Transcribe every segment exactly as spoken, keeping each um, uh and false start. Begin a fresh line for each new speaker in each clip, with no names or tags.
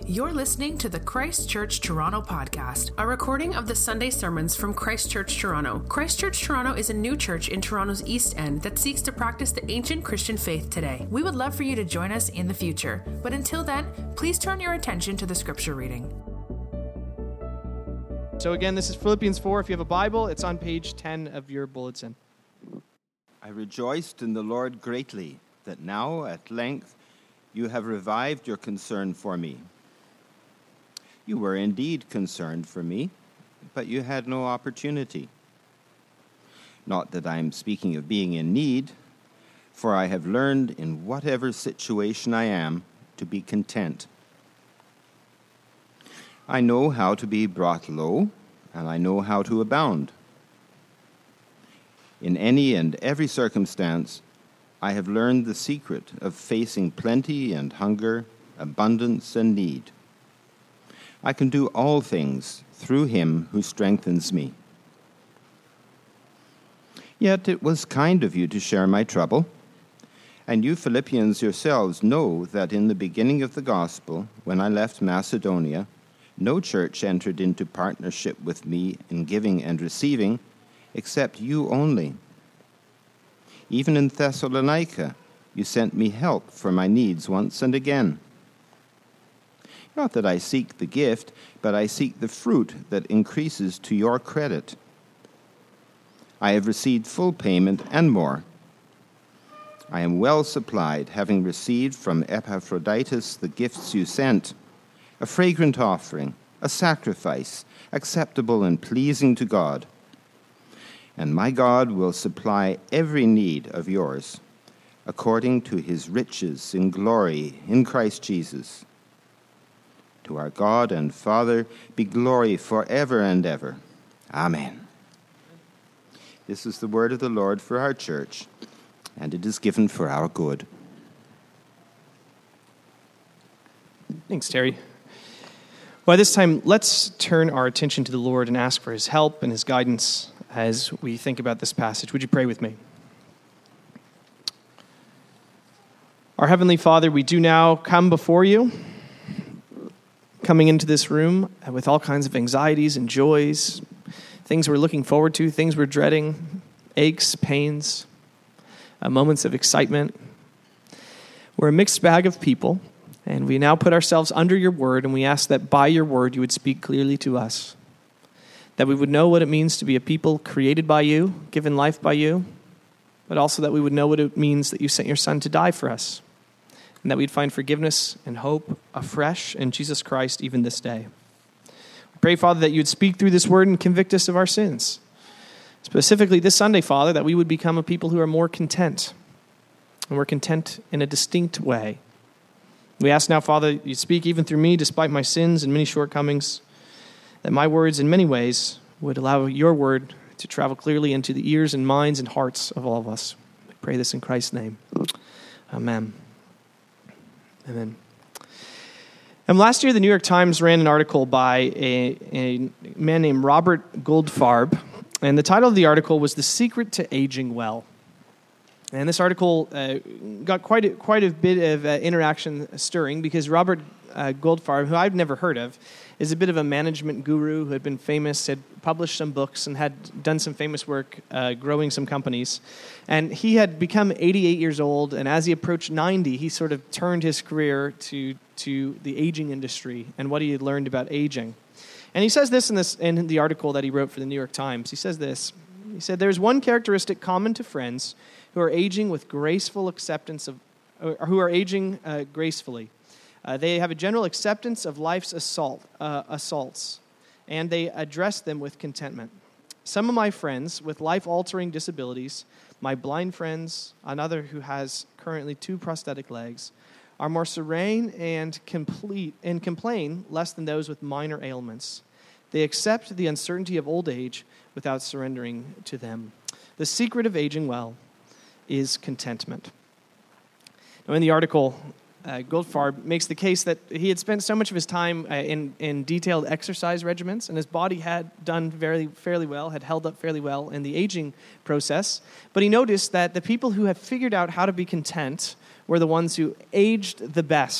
You're listening to the Christ Church Toronto podcast, a recording of the Sunday sermons from Christ Church Toronto. Christ Church Toronto is a new church in Toronto's East End that seeks to practice the ancient Christian faith today. We would love for you to join us in the future, but until then, please turn your attention to the scripture reading.
So again, this is Philippians four. If you have a Bible, it's on page ten of your bulletin.
I rejoiced in the Lord greatly that now, at length, you have revived your concern for me. You were indeed concerned for me, but you had no opportunity. Not that I am speaking of being in need, for I have learned in whatever situation I am to be content. I know how to be brought low, and I know how to abound. In any and every circumstance, I have learned the secret of facing plenty and hunger, abundance and need. I can do all things through him who strengthens me. Yet it was kind of you to share my trouble, and you Philippians yourselves know that in the beginning of the gospel, when I left Macedonia, no church entered into partnership with me in giving and receiving, except you only. Even in Thessalonica, you sent me help for my needs once and again. Not that I seek the gift, but I seek the fruit that increases to your credit. I have received full payment and more. I am well supplied, having received from Epaphroditus the gifts you sent, a fragrant offering, a sacrifice, acceptable and pleasing to God. And my God will supply every need of yours, according to his riches in glory in Christ Jesus. To our God and Father be glory forever and ever. Amen. This is the word of the Lord for our church, and it is given for our good.
Thanks, Terry. Well, this time, let's turn our attention to the Lord and ask for his help and his guidance as we think about this passage. Would you pray with me? Our Heavenly Father, we do now come before you, coming into this room with all kinds of anxieties and joys, things we're looking forward to, things we're dreading, aches, pains, uh, moments of excitement. We're a mixed bag of people, and we now put ourselves under your word, and we ask that by your word you would speak clearly to us, that we would know what it means to be a people created by you, given life by you, but also that we would know what it means that you sent your Son to die for us, and that we'd find forgiveness and hope afresh in Jesus Christ even this day. We pray, Father, that you would speak through this word and convict us of our sins. Specifically this Sunday, Father, that we would become a people who are more content, and we're content in a distinct way. We ask now, Father, you speak even through me, despite my sins and many shortcomings, that my words in many ways would allow your word to travel clearly into the ears and minds and hearts of all of us. We pray this in Christ's name. Amen. Amen. And last year, the New York Times ran an article by a, a man named Robert Goldfarb, and the title of the article was "The Secret to Aging Well." And this article uh, got quite a, quite a bit of uh, interaction stirring because Robert uh, Goldfarb, who I've never heard of, is a bit of a management guru who had been famous, had published some books, and had done some famous work uh, growing some companies. And he had become eighty-eight years old, and as he approached ninety, he sort of turned his career to, to the aging industry and what he had learned about aging. And he says this in, this in the article that he wrote for the New York Times. He says this. He said, "There's one characteristic common to friends who are aging with graceful acceptance of, or who are aging uh, gracefully. Uh, they have a general acceptance of life's assault, uh, assaults, and they address them with contentment. Some of my friends with life-altering disabilities, my blind friends, another who has currently two prosthetic legs, are more serene and complete and complain less than those with minor ailments. They accept the uncertainty of old age without surrendering to them. The secret of aging well is contentment." Now, in the article, uh, Goldfarb makes the case that he had spent so much of his time uh, in, in detailed exercise regimens, and his body had done very fairly well, had held up fairly well in the aging process. But he noticed that the people who had figured out how to be content were the ones who aged the best.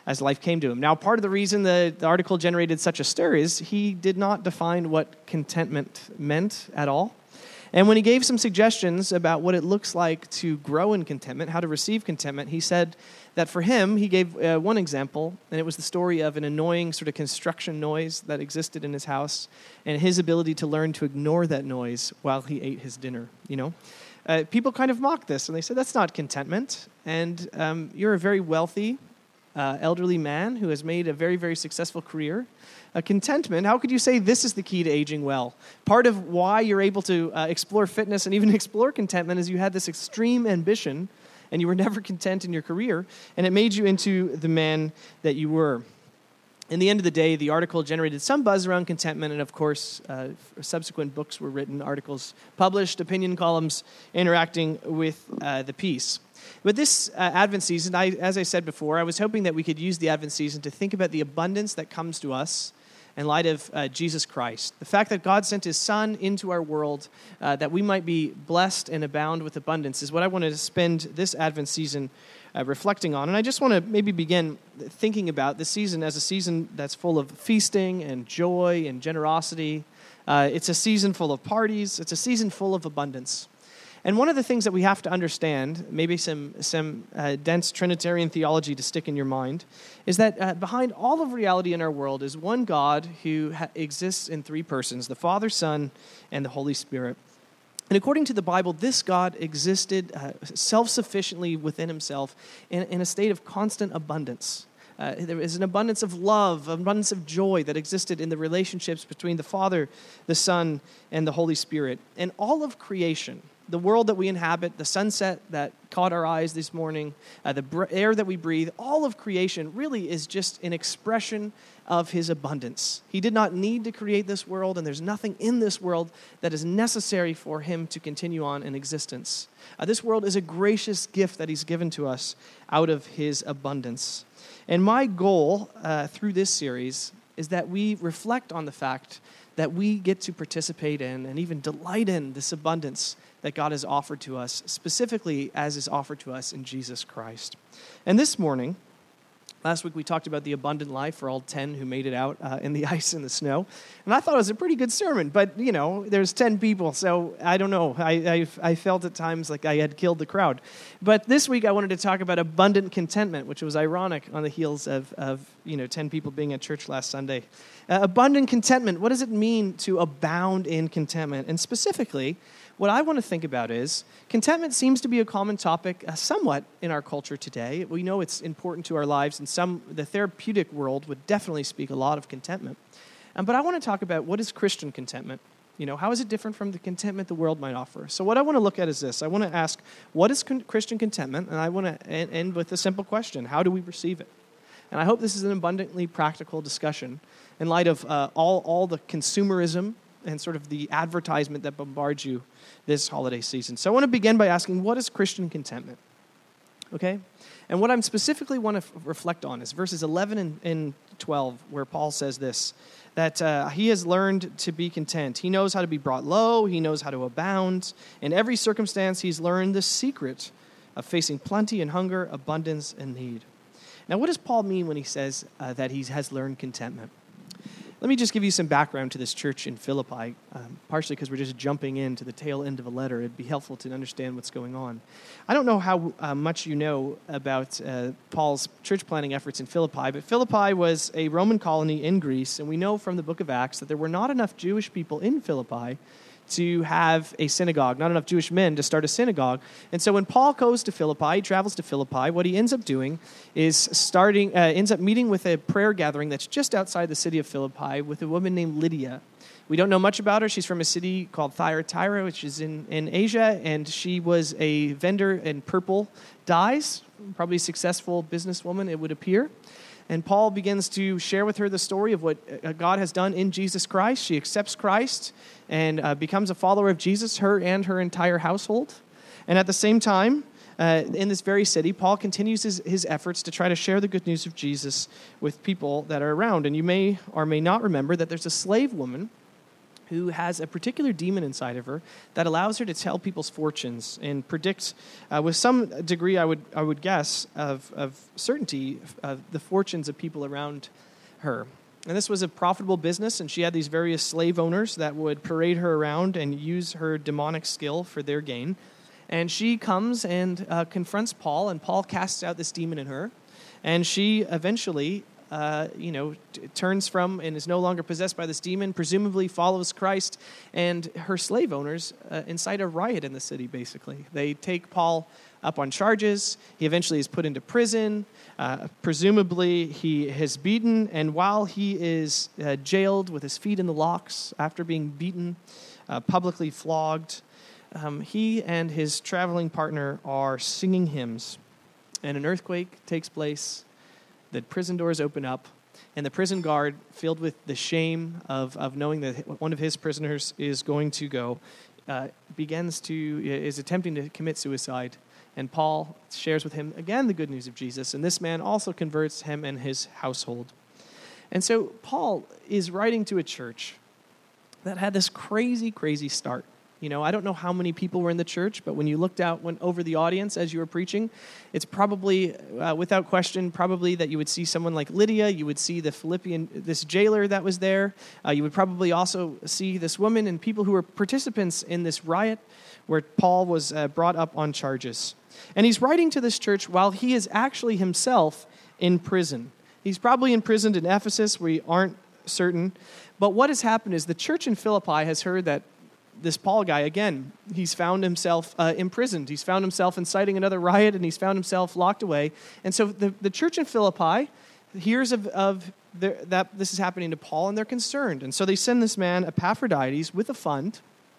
as life came to him. Now, part of the reason the, the article generated such a stir is he did not define what contentment meant at all. And when he gave some suggestions about what it looks like to grow in contentment, how to receive contentment, he said that for him, he gave uh, one example, and it was the story of an annoying sort of construction noise that existed in his house, and his ability to learn to ignore that noise while he ate his dinner, you know? Uh, people kind of mocked this, and they said, that's not contentment, and um, you're a very wealthy, uh, elderly man who has made a very, very successful career. Uh, contentment, how could you say this is the key to aging well? Part of why you're able to uh, explore fitness and even explore contentment is you had this extreme ambition and you were never content in your career, and it made you into the man that you were. In the end of the day, the article generated some buzz around contentment, and of course, uh, subsequent books were written, articles published, opinion columns interacting with uh, the piece. But this uh, Advent season, I, as I said before, I was hoping that we could use the Advent season to think about the abundance that comes to us in light of uh, Jesus Christ. The fact that God sent his Son into our world uh, that we might be blessed and abound with abundance is what I wanted to spend this Advent season uh, reflecting on. And I just want to maybe begin thinking about this season as a season that's full of feasting and joy and generosity. Uh, it's a season full of parties. It's a season full of abundance. And one of the things that we have to understand, maybe some some uh, dense Trinitarian theology to stick in your mind, is that uh, behind all of reality in our world is one God who ha- exists in three persons, the Father, Son, and the Holy Spirit. And according to the Bible, this God existed uh, self-sufficiently within himself in, in a state of constant abundance. Uh, there is an abundance of love, an abundance of joy that existed in the relationships between the Father, the Son, and the Holy Spirit. And all of creation, the world that we inhabit, the sunset that caught our eyes this morning, uh, the br- air that we breathe, all of creation really is just an expression of his abundance. He did not need to create this world, and there's nothing in this world that is necessary for him to continue on in existence. Uh, this world is a gracious gift that he's given to us out of his abundance. And my goal uh, through this series is that we reflect on the fact that we get to participate in and even delight in this abundance that God has offered to us, specifically as is offered to us in Jesus Christ. And this morning, last week we talked about the abundant life for all ten who made it out uh, in the ice and the snow. And I thought it was a pretty good sermon, but, you know, there's ten people, so I don't know. I, I, I felt at times like I had killed the crowd. But this week I wanted to talk about abundant contentment, which was ironic on the heels of, of you know, ten people being at church last Sunday. Uh, abundant contentment, what does it mean to abound in contentment? And specifically, what I want to think about is contentment seems to be a common topic uh, somewhat in our culture today. We know it's important to our lives, and some the therapeutic world would definitely speak a lot of contentment. Um, but I want to talk about what is Christian contentment. You know, how is it different from the contentment the world might offer? So what I want to look at is this. I want to ask, what is con- Christian contentment? And I want to end with a simple question. How do we receive it? And I hope this is an abundantly practical discussion in light of uh, all, all the consumerism and sort of the advertisement that bombards you this holiday season. So I want to begin by asking, what is Christian contentment? Okay? And what I specifically want to f- reflect on is verses eleven and, and twelve, where Paul says this, that uh, he has learned to be content. He knows how to be brought low. He knows how to abound. In every circumstance, he's learned the secret of facing plenty and hunger, abundance and need. Now, what does Paul mean when he says uh, that he has learned contentment? Let me just give you some background to this church in Philippi, um, partially because we're just jumping into the tail end of a letter. It'd be helpful to understand what's going on. I don't know how uh, much you know about uh, Paul's church planting efforts in Philippi, but Philippi was a Roman colony in Greece, and we know from the book of Acts that there were not enough Jewish people in Philippi to have a synagogue, not enough Jewish men to start a synagogue. And so when Paul goes to Philippi, he travels to Philippi, what he ends up doing is starting, uh, ends up meeting with a prayer gathering that's just outside the city of Philippi with a woman named Lydia. We don't know much about her. She's from a city called Thyatira, which is in, in Asia, and she was a vendor in purple dyes, probably a successful businesswoman, it would appear. And Paul begins to share with her the story of what God has done in Jesus Christ. She accepts Christ and uh, becomes a follower of Jesus, her and her entire household. And at the same time, uh, in this very city, Paul continues his, his efforts to try to share the good news of Jesus with people that are around. And you may or may not remember that there's a slave woman who has a particular demon inside of her that allows her to tell people's fortunes and predict, uh, with some degree, I would I would guess, of, of certainty, uh, the fortunes of people around her. And this was a profitable business, and she had these various slave owners that would parade her around and use her demonic skill for their gain. And she comes and uh, confronts Paul, and Paul casts out this demon in her. And she eventually, uh, you know, t- turns from and is no longer possessed by this demon, presumably follows Christ, and her slave owners uh, incite a riot in the city, basically. They take Paul up on charges. He eventually is put into prison. Uh, presumably, he is beaten, and while he is uh, jailed with his feet in the locks, after being beaten, uh, publicly flogged, um, he and his traveling partner are singing hymns, and an earthquake takes place. The prison doors open up, and the prison guard, filled with the shame of, of knowing that one of his prisoners is going to go, uh, begins to, is attempting to commit suicide. And Paul shares with him, again, the good news of Jesus. And this man also converts him and his household. And so Paul is writing to a church that had this crazy, crazy start. You know, I don't know how many people were in the church, but when you looked out went over the audience as you were preaching, it's probably, uh, without question, probably that you would see someone like Lydia. You would see the Philippian, this jailer that was there. Uh, you would probably also see this woman and people who were participants in this riot where Paul was uh, brought up on charges. And he's writing to this church while he is actually himself in prison. He's probably imprisoned in Ephesus, where we aren't certain. But what has happened is the church in Philippi has heard that this Paul guy, again, he's found himself uh, imprisoned. He's found himself inciting another riot, and he's found himself locked away. And so the, the church in Philippi hears of, of their, that this is happening to Paul, and they're concerned. And so they send this man, Epaphroditus, with a fund,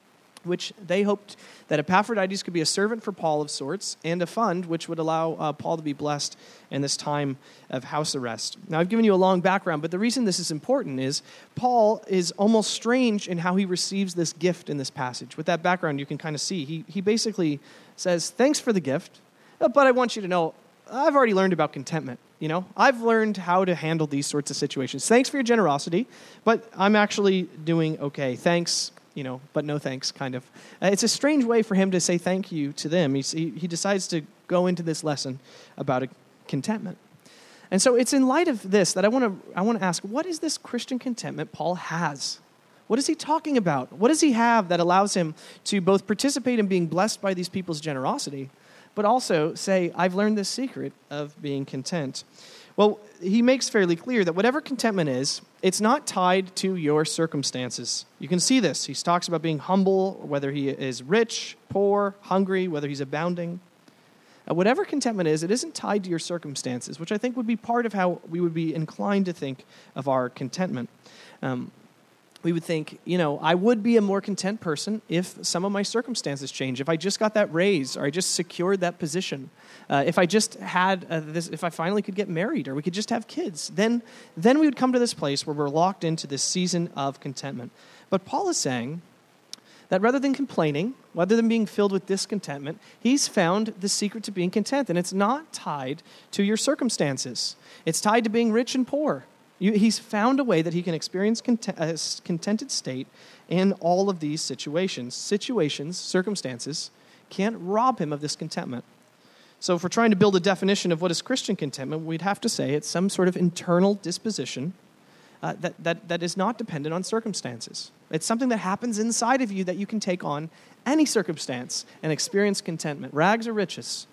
which they hoped that Epaphroditus could be a servant for Paul of sorts, and a fund which would allow uh, Paul to be blessed in this time of house arrest. Now, I've given you a long background, but the reason this is important is Paul is almost strange in how he receives this gift in this passage. With that background, you can kind of see. He, he basically says, thanks for the gift, but I want you to know, I've already learned about contentment. You know, I've learned how to handle these sorts of situations. Thanks for your generosity, but I'm actually doing okay. Thanks. You know, but no thanks, kind of. Uh, it's a strange way for him to say thank you to them. He's, he, he decides to go into this lesson about a contentment. And so it's in light of this that I want to I want to ask, what is this Christian contentment Paul has? What is he talking about? What does he have that allows him to both participate in being blessed by these people's generosity, but also say, I've learned this secret of being content? Well, he makes fairly clear that whatever contentment is, it's not tied to your circumstances. You can see this. He talks about being humble, whether he is rich, poor, hungry, whether he's abounding. Uh, whatever contentment is, it isn't tied to your circumstances, which I think would be part of how we would be inclined to think of our contentment. Um, we would think, you know, I would be a more content person if some of my circumstances change. If I just got that raise, or I just secured that position, uh, if I just had uh, this, if I finally could get married, or we could just have kids, then then we would come to this place where we're locked into this season of contentment. But Paul is saying that rather than complaining, rather than being filled with discontentment, he's found the secret to being content, and it's not tied to your circumstances. It's tied to being rich and poor. You, he's found a way that he can experience content, a contented state in all of these situations. Situations, circumstances, can't rob him of this contentment. So if we're trying to build a definition of what is Christian contentment, we'd have to say it's some sort of internal disposition uh, that, that, that is not dependent on circumstances. It's something that happens inside of you that you can take on any circumstance and experience contentment, rags or riches.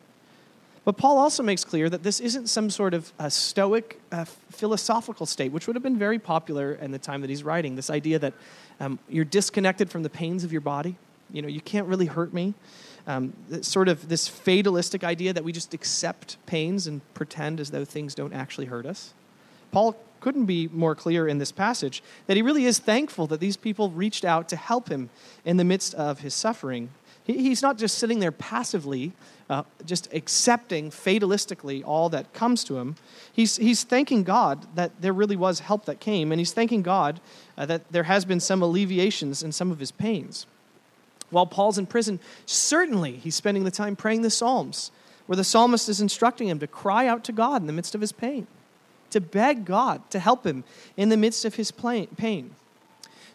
But Paul also makes clear that this isn't some sort of a stoic uh, philosophical state, which would have been very popular in the time that he's writing. This idea that um, you're disconnected from the pains of your body. You know, you can't really hurt me. Um, sort of this fatalistic idea that we just accept pains and pretend as though things don't actually hurt us. Paul couldn't be more clear in this passage that he really is thankful that these people reached out to help him in the midst of his suffering. He's not just sitting there passively, uh, just accepting fatalistically all that comes to him. He's he's thanking God that there really was help that came, and he's thanking God uh, that there has been some alleviations in some of his pains. While Paul's in prison, certainly he's spending the time praying the Psalms, where the psalmist is instructing him to cry out to God in the midst of his pain, to beg God to help him in the midst of his pain.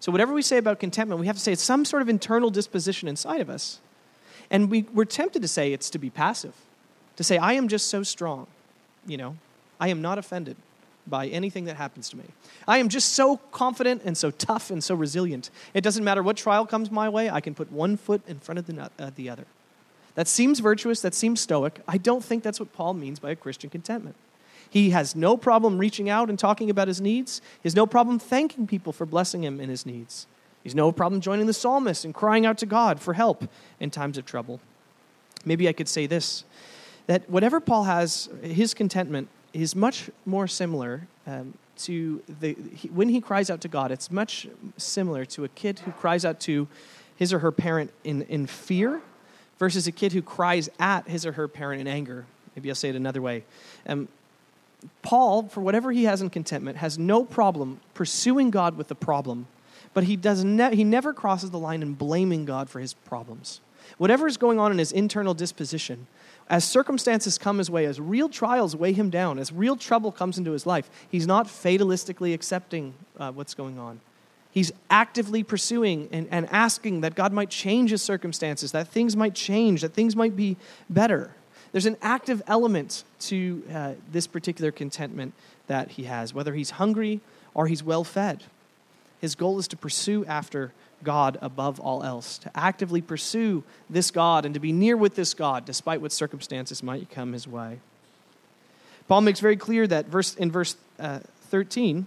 So whatever we say about contentment, we have to say it's some sort of internal disposition inside of us. And we, we're tempted to say it's to be passive, to say, I am just so strong, you know. I am not offended by anything that happens to me. I am just so confident and so tough and so resilient. It doesn't matter what trial comes my way, I can put one foot in front of the, uh, the other. That seems virtuous, that seems stoic. I don't think that's what Paul means by a Christian contentment. He has no problem reaching out and talking about his needs. He has no problem thanking people for blessing him in his needs. He has no problem joining the psalmist and crying out to God for help in times of trouble. Maybe I could say this, that whatever Paul has, his contentment is much more similar um, to the he, when he cries out to God, it's much similar to a kid who cries out to his or her parent in, in fear versus a kid who cries at his or her parent in anger. Maybe I'll say it another way. Um, Paul, for whatever he has in contentment, has no problem pursuing God with the problem, but he does ne- he never crosses the line in blaming God for his problems. Whatever is going on in his internal disposition, as circumstances come his way, as real trials weigh him down, as real trouble comes into his life, he's not fatalistically accepting uh, what's going on. He's actively pursuing and, and asking that God might change his circumstances, that things might change, that things might be better. There's an active element to uh, this particular contentment that he has, whether he's hungry or he's well-fed. His goal is to pursue after God above all else, to actively pursue this God and to be near with this God despite what circumstances might come his way. Paul makes very clear that verse in verse uh, thirteen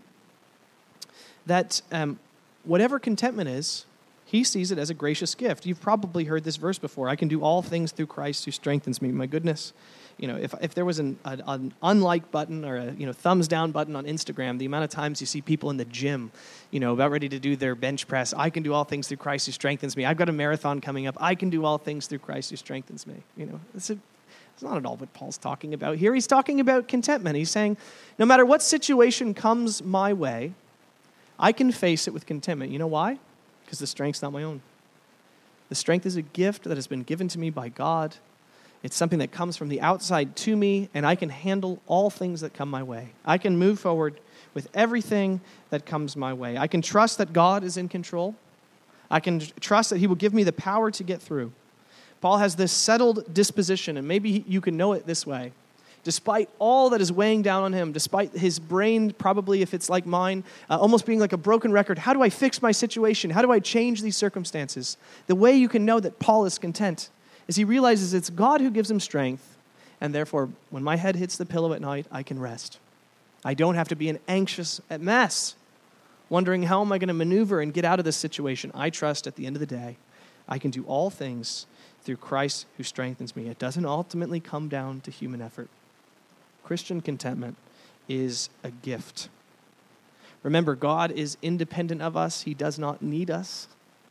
that um, whatever contentment is, he sees it as a gracious gift. You've probably heard this verse before. I can do all things through Christ who strengthens me. My goodness. You know, if if there was an, an, an unlike button or a you know thumbs down button on Instagram, the amount of times you see people in the gym, you know, about ready to do their bench press, I can do all things through Christ who strengthens me. I've got a marathon coming up. I can do all things through Christ who strengthens me. You know, it's, a, it's not at all what Paul's talking about here. He's talking about contentment. He's saying, no matter what situation comes my way, I can face it with contentment. You know why? Because the strength's not my own. The strength is a gift that has been given to me by God. It's something that comes from the outside to me, and I can handle all things that come my way. I can move forward with everything that comes my way. I can trust that God is in control. I can trust that he will give me the power to get through. Paul has this settled disposition, and maybe you can know it this way. Despite all that is weighing down on him, despite his brain, probably if it's like mine, uh, almost being like a broken record, how do I fix my situation? How do I change these circumstances? The way you can know that Paul is content is he realizes it's God who gives him strength, and therefore, when my head hits the pillow at night, I can rest. I don't have to be an anxious mess, wondering how am I going to maneuver and get out of this situation. I trust at the end of the day, I can do all things through Christ who strengthens me. It doesn't ultimately come down to human effort. Christian contentment is a gift. Remember, God is independent of us. He does not need us.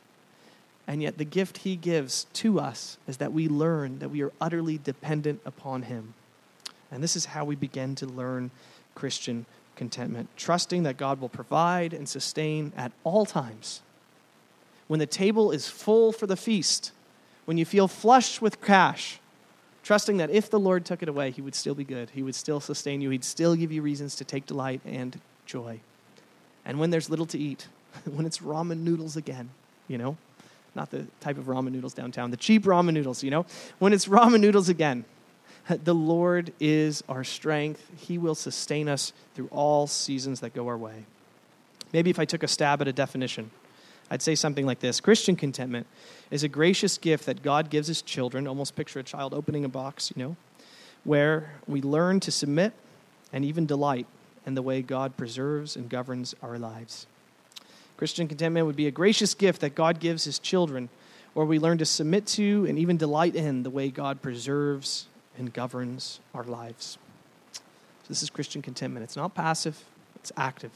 And yet the gift he gives to us is that we learn that we are utterly dependent upon him. And this is how we begin to learn Christian contentment, trusting that God will provide and sustain at all times. When the table is full for the feast, when you feel flush with cash, trusting that if the Lord took it away, he would still be good. He would still sustain you. He'd still give you reasons to take delight and joy. And when there's little to eat, when it's ramen noodles again, you know, not the type of ramen noodles downtown, the cheap ramen noodles, you know, when it's ramen noodles again, the Lord is our strength. He will sustain us through all seasons that go our way. Maybe if I took a stab at a definition, I'd say something like this. Christian contentment is a gracious gift that God gives his children. Almost picture a child opening a box, you know, where we learn to submit and even delight in the way God preserves and governs our lives. Christian contentment would be a gracious gift that God gives his children, where we learn to submit to and even delight in the way God preserves and governs our lives. So this is Christian contentment. It's not passive, it's active.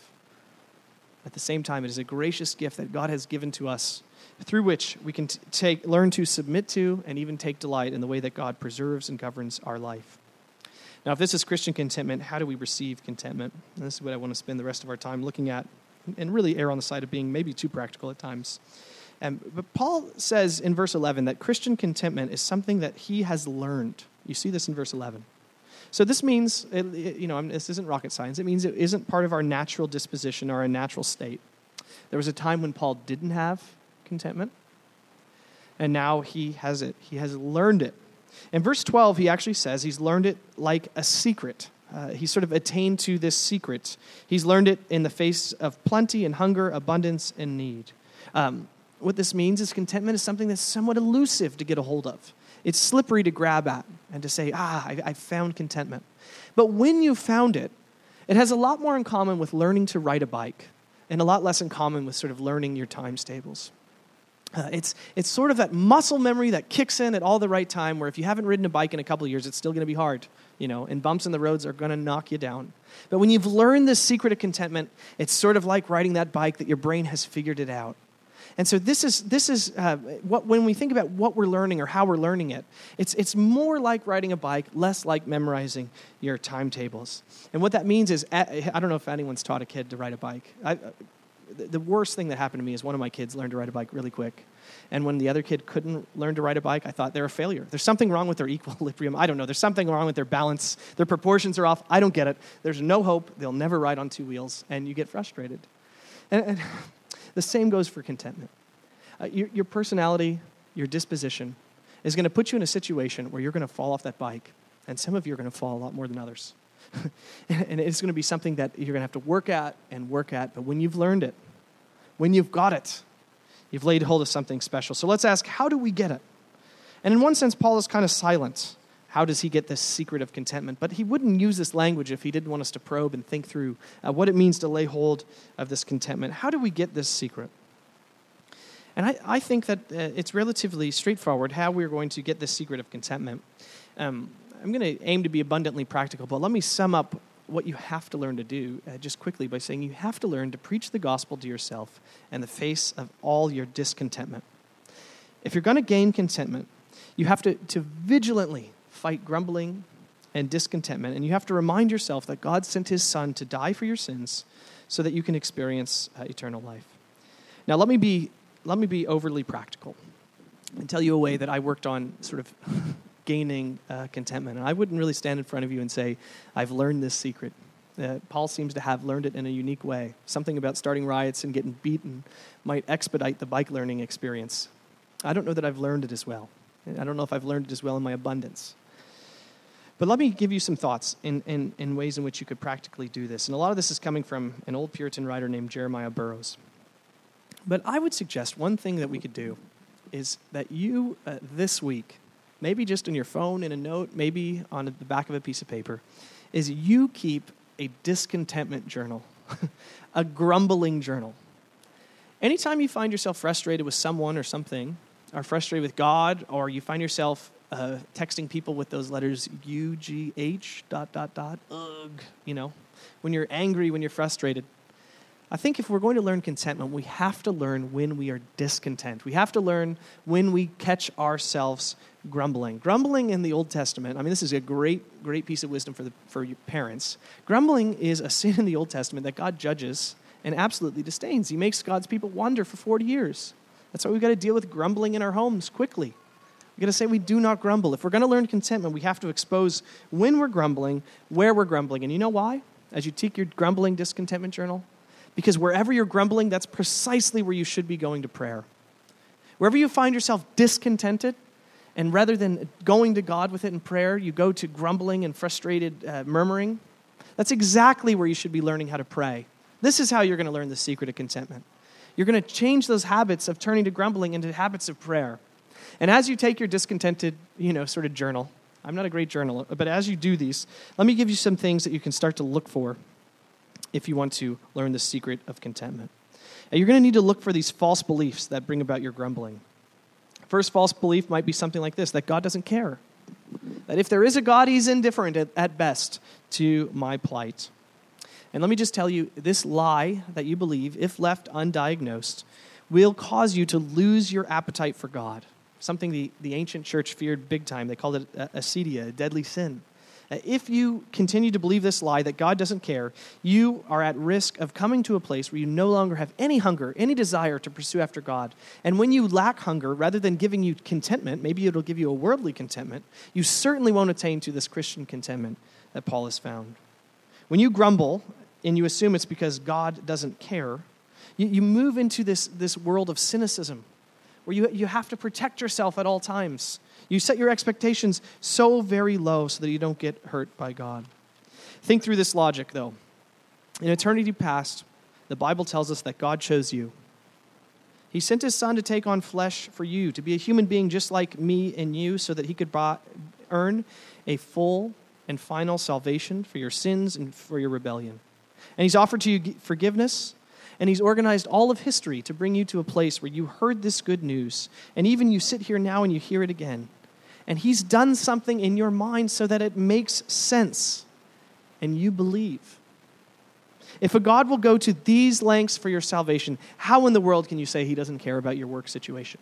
At the same time, it is a gracious gift that God has given to us, through which we can t- take, learn to submit to and even take delight in the way that God preserves and governs our life. Now, if this is Christian contentment, how do we receive contentment? And this is what I want to spend the rest of our time looking at, and really err on the side of being maybe too practical at times. Um, but Paul says in verse eleven that Christian contentment is something that he has learned. You see this in verse eleven. So this means, it, it, you know, this isn't rocket science. It means it isn't part of our natural disposition or our natural state. There was a time when Paul didn't have contentment, and now he has it. He has learned it. In verse twelve, he actually says he's learned it like a secret. Uh, he's sort of attained to this secret. He's learned it in the face of plenty and hunger, abundance and need. Um, what this means is contentment is something that's somewhat elusive to get a hold of. It's slippery to grab at and to say, ah, I, I found contentment. But when you found it, it has a lot more in common with learning to ride a bike and a lot less in common with sort of learning your times tables. Uh, it's it's sort of that muscle memory that kicks in at all the right time, where if you haven't ridden a bike in a couple of years, it's still going to be hard, you know, and bumps in the roads are going to knock you down. But when you've learned this secret of contentment, it's sort of like riding that bike that your brain has figured it out. And so this is this is uh, what when we think about what we're learning or how we're learning it, it's it's more like riding a bike, less like memorizing your timetables. And what that means is, I don't know if anyone's taught a kid to ride a bike. I, The worst thing that happened to me is one of my kids learned to ride a bike really quick. And when the other kid couldn't learn to ride a bike, I thought they're a failure. There's something wrong with their equilibrium. I don't know. There's something wrong with their balance. Their proportions are off. I don't get it. There's no hope. They'll never ride on two wheels. And you get frustrated. And, and the same goes for contentment. Uh, your, your personality, your disposition is going to put you in a situation where you're going to fall off that bike. And some of you are going to fall a lot more than others. And it's going to be something that you're going to have to work at and work at. But when you've learned it, when you've got it, you've laid hold of something special. So let's ask, how do we get it? And in one sense, Paul is kind of silent. How does he get this secret of contentment? But he wouldn't use this language if he didn't want us to probe and think through uh, what it means to lay hold of this contentment. How do we get this secret? And I, I think that uh, it's relatively straightforward how we're going to get this secret of contentment. Um, I'm going to aim to be abundantly practical, but let me sum up what you have to learn to do uh, just quickly by saying you have to learn to preach the gospel to yourself in the face of all your discontentment. If you're going to gain contentment, you have to, to vigilantly fight grumbling and discontentment, and you have to remind yourself that God sent his son to die for your sins so that you can experience uh, eternal life. Now, let me be let me be overly practical and tell you a way that I worked on sort of gaining uh, contentment. And I wouldn't really stand in front of you and say, I've learned this secret. Uh, Paul seems to have learned it in a unique way. Something about starting riots and getting beaten might expedite the bike learning experience. I don't know that I've learned it as well. I don't know if I've learned it as well in my abundance. But let me give you some thoughts in, in, in ways in which you could practically do this. And a lot of this is coming from an old Puritan writer named Jeremiah Burroughs. But I would suggest one thing that we could do is that you, uh, this week, maybe just on your phone in a note, maybe on the back of a piece of paper, is you keep a discontentment journal, a grumbling journal. Anytime you find yourself frustrated with someone or something, or frustrated with God, or you find yourself uh, texting people with those letters U G H dot, dot, dot, ugh, you know, when you're angry, when you're frustrated, I think if we're going to learn contentment, we have to learn when we are discontent. We have to learn when we catch ourselves grumbling. Grumbling in the Old Testament, I mean, this is a great, great piece of wisdom for the for your parents. Grumbling is a sin in the Old Testament that God judges and absolutely disdains. He makes God's people wander for forty years. That's why we've got to deal with grumbling in our homes quickly. We've got to say we do not grumble. If we're going to learn contentment, we have to expose when we're grumbling, where we're grumbling. And you know why? As you take your grumbling discontentment journal, because wherever you're grumbling, that's precisely where you should be going to prayer. Wherever you find yourself discontented, and rather than going to God with it in prayer, you go to grumbling and frustrated uh, murmuring, that's exactly where you should be learning how to pray. This is how you're going to learn the secret of contentment. You're going to change those habits of turning to grumbling into habits of prayer. And as you take your discontented, you know, sort of journal, I'm not a great journaler, but as you do these, let me give you some things that you can start to look for if you want to learn the secret of contentment. And you're going to need to look for these false beliefs that bring about your grumbling. First false belief might be something like this, that God doesn't care. That if there is a God, he's indifferent at, at best to my plight. And let me just tell you, this lie that you believe, if left undiagnosed, will cause you to lose your appetite for God. Something the, the ancient church feared big time. They called it acedia, a deadly sin. If you continue to believe this lie that God doesn't care, you are at risk of coming to a place where you no longer have any hunger, any desire to pursue after God. And when you lack hunger, rather than giving you contentment, maybe it'll give you a worldly contentment, you certainly won't attain to this Christian contentment that Paul has found. When you grumble and you assume it's because God doesn't care, You, you move into this, this world of cynicism where you, you have to protect yourself at all times. You set your expectations so very low so that you don't get hurt by God. Think through this logic, though. In eternity past, the Bible tells us that God chose you. He sent his son to take on flesh for you, to be a human being just like me and you, so that he could buy, earn a full and final salvation for your sins and for your rebellion. And he's offered to you forgiveness, and he's organized all of history to bring you to a place where you heard this good news, and even you sit here now and you hear it again. And he's done something in your mind so that it makes sense, and you believe. If a God will go to these lengths for your salvation, how in the world can you say he doesn't care about your work situation?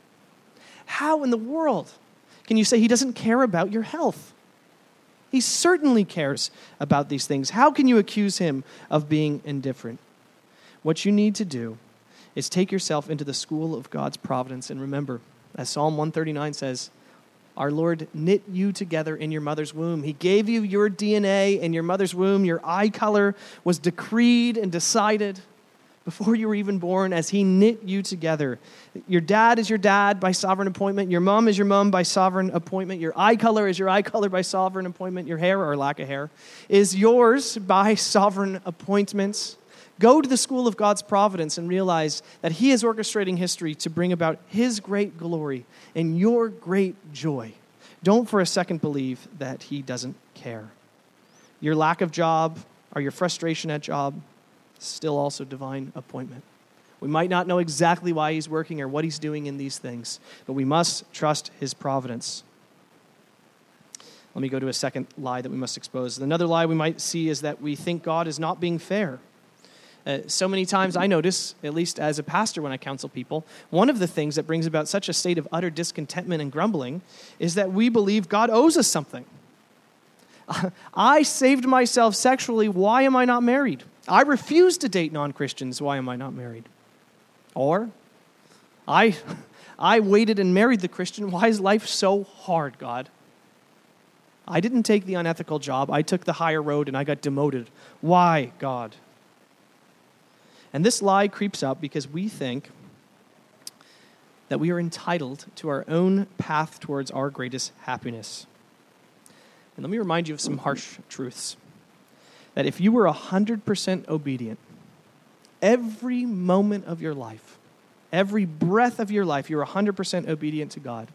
How in the world can you say he doesn't care about your health? He certainly cares about these things. How can you accuse him of being indifferent? What you need to do is take yourself into the school of God's providence and remember, as Psalm one thirty-nine says, our Lord knit you together in your mother's womb. He gave you your D N A in your mother's womb. Your eye color was decreed and decided before you were even born as he knit you together. Your dad is your dad by sovereign appointment. Your mom is your mom by sovereign appointment. Your eye color is your eye color by sovereign appointment. Your hair, or lack of hair, is yours by sovereign appointments. Go to the school of God's providence and realize that he is orchestrating history to bring about his great glory and your great joy. Don't for a second believe that he doesn't care. Your lack of job or your frustration at job, still also divine appointment. We might not know exactly why he's working or what he's doing in these things, but we must trust his providence. Let me go to a second lie that we must expose. Another lie we might see is that we think God is not being fair. Uh, so many times I notice, at least as a pastor when I counsel people, one of the things that brings about such a state of utter discontentment and grumbling is that we believe God owes us something. I saved myself sexually, why am I not married? I refuse to date non-Christians, why am I not married? Or, I, I waited and married the Christian, why is life so hard, God? I didn't take the unethical job, I took the higher road and I got demoted. Why, God? And this lie creeps up because we think that we are entitled to our own path towards our greatest happiness. And let me remind you of some harsh truths. That if you were one hundred percent obedient, every moment of your life, every breath of your life, you're one hundred percent obedient to God,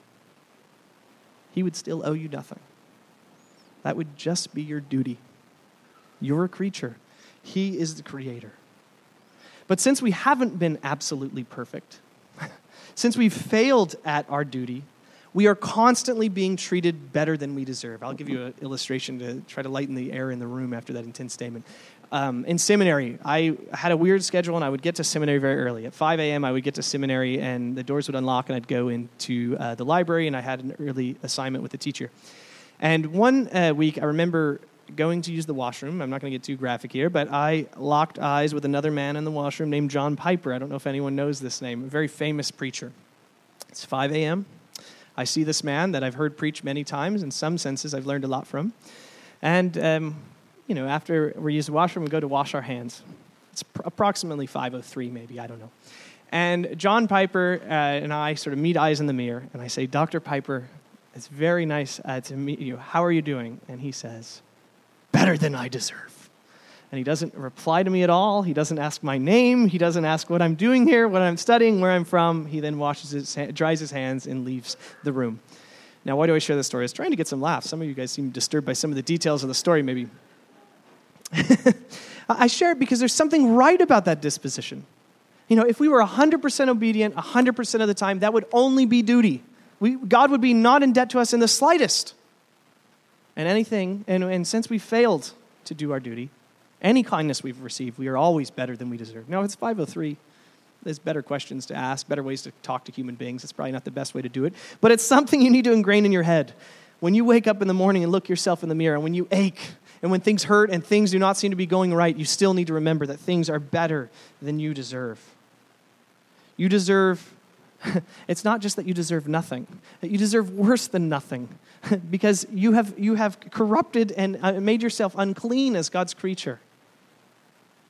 he would still owe you nothing. That would just be your duty. You're a creature. He is the creator. But since we haven't been absolutely perfect, since we've failed at our duty, we are constantly being treated better than we deserve. I'll give you an illustration to try to lighten the air in the room after that intense statement. Um, in seminary, I had a weird schedule, and I would get to seminary very early. At five a.m., I would get to seminary, and the doors would unlock, and I'd go into uh, the library, and I had an early assignment with the teacher. And one uh, week, I remember going to use the washroom. I'm not going to get too graphic here, but I locked eyes with another man in the washroom named John Piper. I don't know if anyone knows this name, a very famous preacher. It's five a.m., I see this man that I've heard preach many times. In some senses, I've learned a lot from. And, um, you know, after we use the washroom, we go to wash our hands. It's pr- approximately five oh three, maybe, I don't know. And John Piper uh, and I sort of meet eyes in the mirror, and I say, Doctor Piper, it's very nice uh, to meet you. How are you doing? And he says, better than I deserve. And he doesn't reply to me at all. He doesn't ask my name. He doesn't ask what I'm doing here, what I'm studying, where I'm from. He then washes his, dries his hands and leaves the room. Now, why do I share this story? I was trying to get some laughs. Some of you guys seem disturbed by some of the details of the story, maybe. I share it because there's something right about that disposition. You know, if we were one hundred percent obedient one hundred percent of the time, that would only be duty. We, God would be not in debt to us in the slightest. And anything, and, and since we failed to do our duty, any kindness we've received, we are always better than we deserve. Now, it's five oh three. There's better questions to ask, better ways to talk to human beings. It's probably not the best way to do it. But it's something you need to ingrain in your head. When you wake up in the morning and look yourself in the mirror, and when you ache, and when things hurt and things do not seem to be going right, you still need to remember that things are better than you deserve. You deserve, it's not just that you deserve nothing. That you deserve worse than nothing. Because you have, you have corrupted and made yourself unclean as God's creature.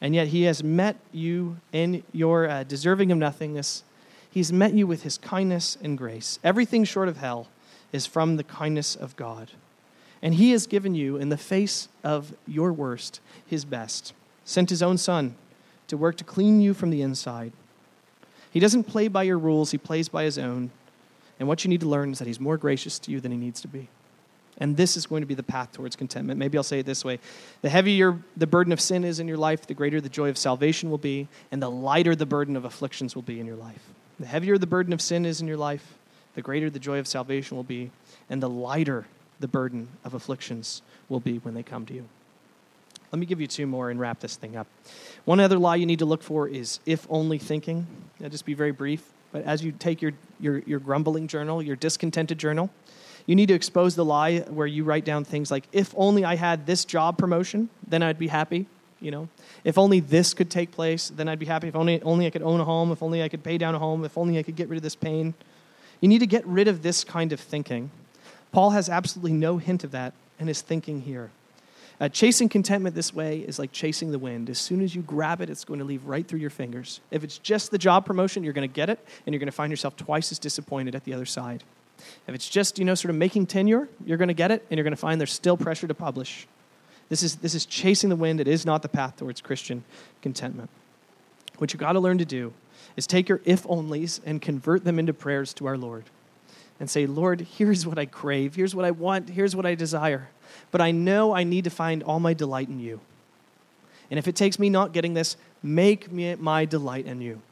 And yet he has met you in your uh, deserving of nothingness. He's met you with his kindness and grace. Everything short of hell is from the kindness of God. And he has given you, in the face of your worst, his best. Sent his own son to work to clean you from the inside. He doesn't play by your rules, he plays by his own. And what you need to learn is that he's more gracious to you than he needs to be. And this is going to be the path towards contentment. Maybe I'll say it this way. The heavier the burden of sin is in your life, the greater the joy of salvation will be, and the lighter the burden of afflictions will be in your life. The heavier the burden of sin is in your life, the greater the joy of salvation will be, and the lighter the burden of afflictions will be when they come to you. Let me give you two more and wrap this thing up. One other lie you need to look for is if-only thinking. I'll just be very brief. But as you take your, your, your grumbling journal, your discontented journal, you need to expose the lie where you write down things like, if only I had this job promotion, then I'd be happy. You know, if only this could take place, then I'd be happy. If only, only I could own a home, if only I could pay down a home, if only I could get rid of this pain. You need to get rid of this kind of thinking. Paul has absolutely no hint of that in his thinking here. Uh, chasing contentment this way is like chasing the wind. As soon as you grab it, it's going to leave right through your fingers. If it's just the job promotion, you're going to get it, and you're going to find yourself twice as disappointed at the other side. If it's just, you know, sort of making tenure, you're going to get it, and you're going to find there's still pressure to publish. This is this is chasing the wind. It is not the path towards Christian contentment. What you got to learn to do is take your if-onlys and convert them into prayers to our Lord. And say, Lord, here's what I crave. Here's what I want. Here's what I desire. But I know I need to find all my delight in you. And if it takes me not getting this, make me my delight in you.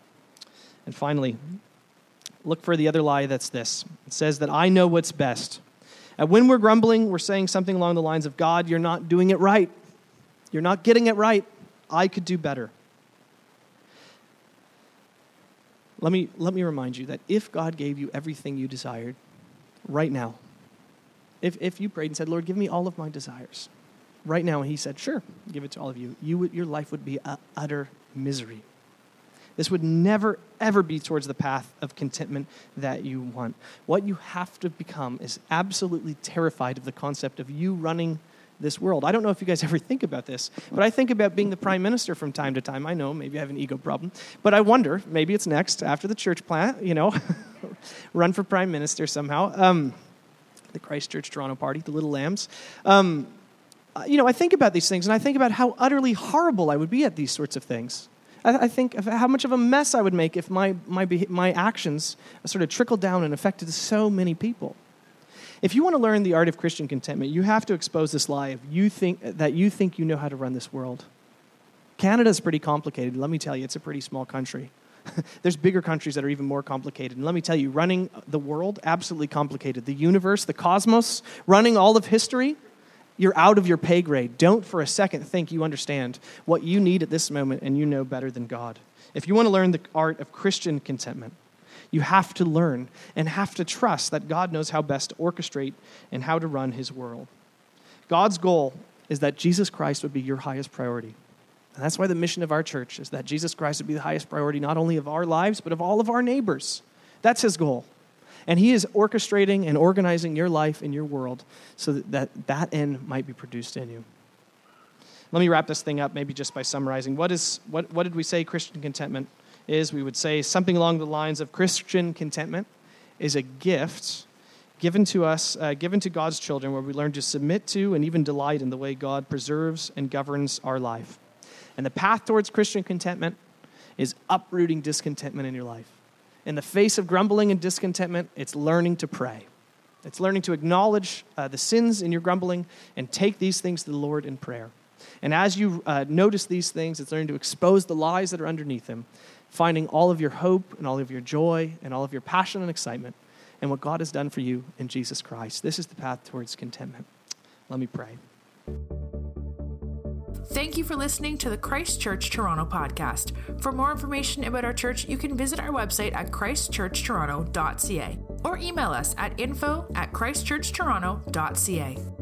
And finally, look for the other lie that's this. It says that I know what's best. And when we're grumbling, we're saying something along the lines of, God, you're not doing it right. You're not getting it right. I could do better. Let me, let me remind you that if God gave you everything you desired right now, if, if you prayed and said, Lord, give me all of my desires right now, and he said, sure, give it to all of you, you would, your life would be a utter misery. This would never, ever be towards the path of contentment that you want. What you have to become is absolutely terrified of the concept of you running this world. I don't know if you guys ever think about this, but I think about being the prime minister from time to time. I know, maybe I have an ego problem, but I wonder, maybe it's next after the church plant, you know, run for prime minister somehow. Um, the Christ Church Toronto party, the Little Lambs. Um, you know, I think about these things, and I think about how utterly horrible I would be at these sorts of things. I, I think of how much of a mess I would make if my my my actions sort of trickled down and affected so many people. If you want to learn the art of Christian contentment, you have to expose this lie of you think that you think you know how to run this world. Canada's pretty complicated. Let me tell you, it's a pretty small country. There's bigger countries that are even more complicated. And let me tell you, running the world, absolutely complicated. The universe, the cosmos, running all of history, you're out of your pay grade. Don't for a second think you understand what you need at this moment and you know better than God. If you want to learn the art of Christian contentment, you have to learn and have to trust that God knows how best to orchestrate and how to run his world. God's goal is that Jesus Christ would be your highest priority. And that's why the mission of our church is that Jesus Christ would be the highest priority, not only of our lives, but of all of our neighbors. That's his goal. And he is orchestrating and organizing your life and your world so that that, that end might be produced in you. Let me wrap this thing up maybe just by summarizing. What is what, what did we say Christian contentment is? We would say something along the lines of Christian contentment is a gift given to us, uh, given to God's children, where we learn to submit to and even delight in the way God preserves and governs our life. And the path towards Christian contentment is uprooting discontentment in your life. In the face of grumbling and discontentment, it's learning to pray. It's learning to acknowledge uh, the sins in your grumbling and take these things to the Lord in prayer. And as you uh, notice these things, it's learning to expose the lies that are underneath them, finding all of your hope and all of your joy and all of your passion and excitement and what God has done for you in Jesus Christ. This is the path towards contentment. Let me pray.
Thank you for listening to the Christ Church Toronto podcast. For more information about our church, you can visit our website at christ church toronto dot c a or email us at info at christ church toronto dot c a.